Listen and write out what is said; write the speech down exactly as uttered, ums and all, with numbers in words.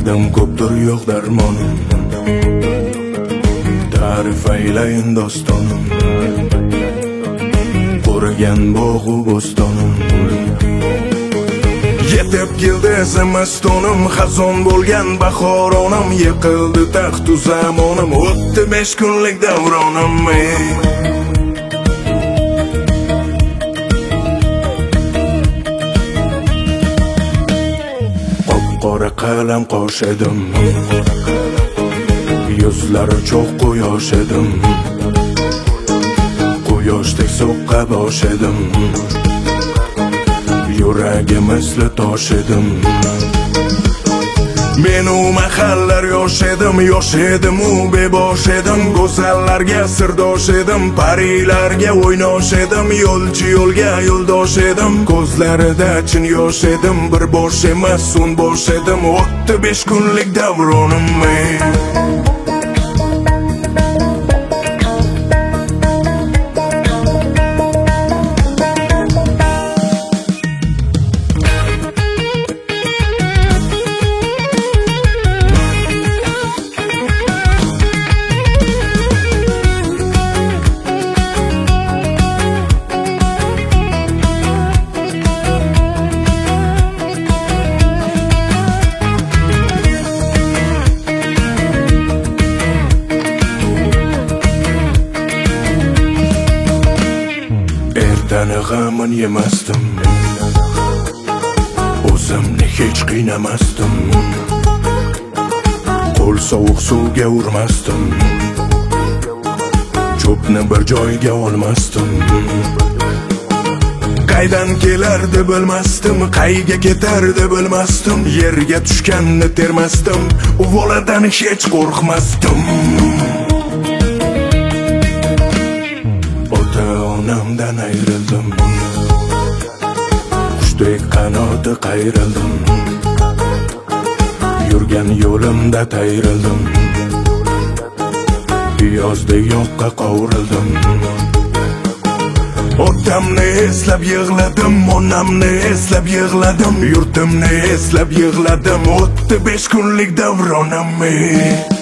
Derdim ko'pdir yo'q darmonim, ta'rif aylayin dostonim, qurigan bog'u bo'stonim. Yetib keldi zimistonim, xazon bo'lgan bahoronam, yiqildi taxtu zamonim, o'tdi besh kunlik davronim. Qora qalam qosh edim, yuzlari cho'q quyosh edim, quyoshdek so'qqa bosh edim, yuragi misli tosh edim. Men u mahallar yosh edim, yosh edim u bebosh edim, go'zallarga sirdosh edim, parilarga o'ynosh edim, yo'lchi yo'lga yo'ldosh edim, ko'zlarida chin yosh edim, bir bosh emas o'n bosh edim, o'tdi besh kunlik davronim. Ertani g'amin yemasdim, o'zimni hech qiynamasdim, qo'l sovuq suvga urmasdim, cho'pni bir joyga olmasdim. Qaydan kelardi bilmasdim, qayga ketardi bilmasdim, yerga tushganni termasdim, uvoladan hech qo'rqmasdim. Onamdan ayrildim, qushdek qanoti qayrildim, yurgan yo'limda tayrildim, piyozdek yoqqa qovurildim. Otamni eslab yig'ladim, onamni eslab yig'ladim, yurtimni eslab yig'ladim, o'tdi besh kunlik davronim.